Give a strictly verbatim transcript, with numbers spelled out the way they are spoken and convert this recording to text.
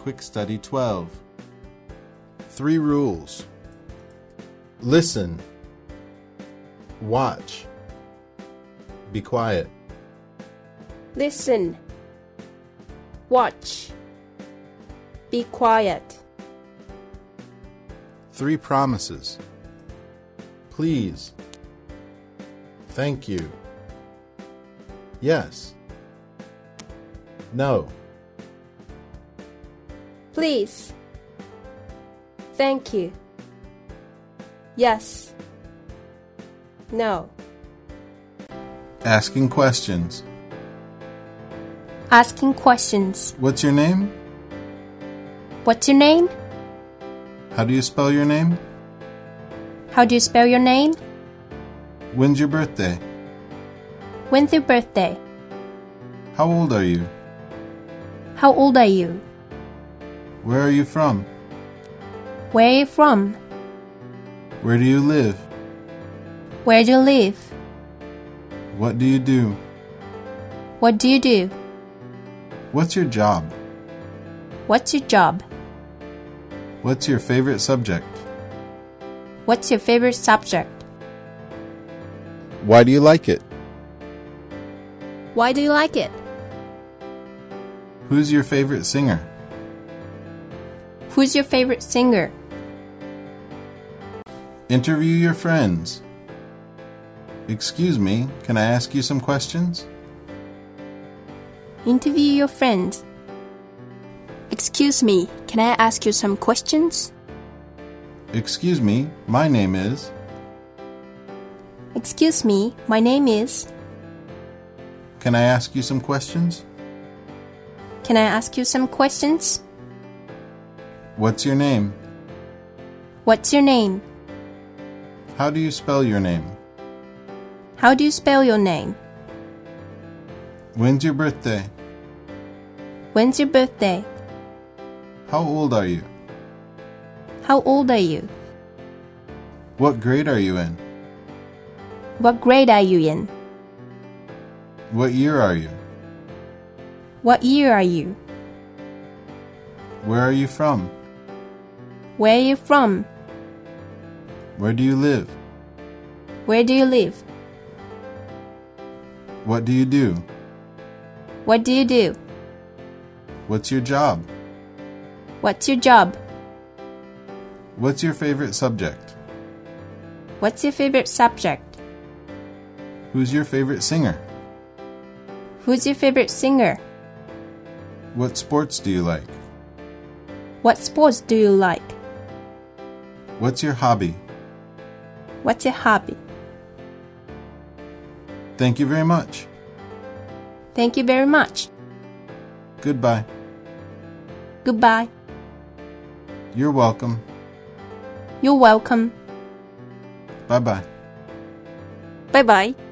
Quick Study twelve. Three rules. Listen. Watch. Be quiet. Listen. Watch. Be quiet. Three promises. Please. Thank you. Yes. No. Please. Thank you. Yes. No. Asking questions. Asking questions. What's your name? What's your name? How do you spell your name? How do you spell your name? When's your birthday? When's your birthday? How old are you? How old are you? Where are you from? Where are you from? Where do you live? Where do you live? What do you do? What do you do? What's your job? What's your job? What's your favorite subject? What's your favorite subject? Why do you like it? Why do you like it? Who's your favorite singer? Who's your favorite singer? Interview your friends. Excuse me, can I ask you some questions? Interview your friends. Excuse me, can I ask you some questions? Excuse me, my name is... Excuse me, my name is... Can I ask you some questions? Can I ask you some questions? What's your name? What's your name? How do you spell your name? How do you spell your name? When's your birthday? When's your birthday? How old are you? How old are you? What grade are you in? What grade are you in? What year are you? What year are you? Where are you from? Where are you from? Where do you live? Where do you live? What do you do? What do you do? What's your job? What's your job? What's your favorite subject? What's your favorite subject? Who's your favorite singer? Who's your favorite singer? What sports do you like? What sports do you like? What's your hobby? What's your hobby? Thank you very much. Thank you very much. Goodbye. Goodbye. You're welcome. You're welcome. Bye-bye. Bye-bye.